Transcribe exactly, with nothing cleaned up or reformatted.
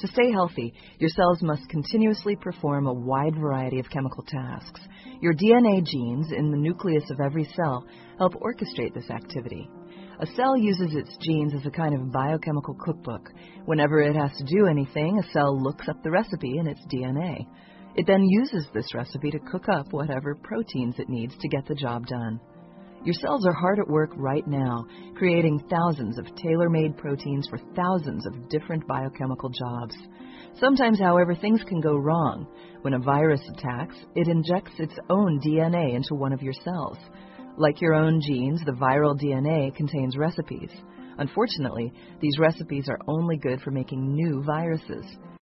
To stay healthy, your cells must continuously perform a wide variety of chemical tasks. Your D N A genes in the nucleus of every cell help orchestrate this activity. A cell uses its genes as a kind of biochemical cookbook. Whenever it has to do anything, a cell looks up the recipe in its D N A. It then uses this recipe to cook up whatever proteins it needs to get the job done. Your cells are hard at work right now, creating thousands of tailor-made proteins for thousands of different biochemical jobs. Sometimes, however, things can go wrong. When a virus attacks, it injects its own D N A into one of your cells. Like your own genes, the viral D N A contains recipes. Unfortunately, these recipes are only good for making new viruses.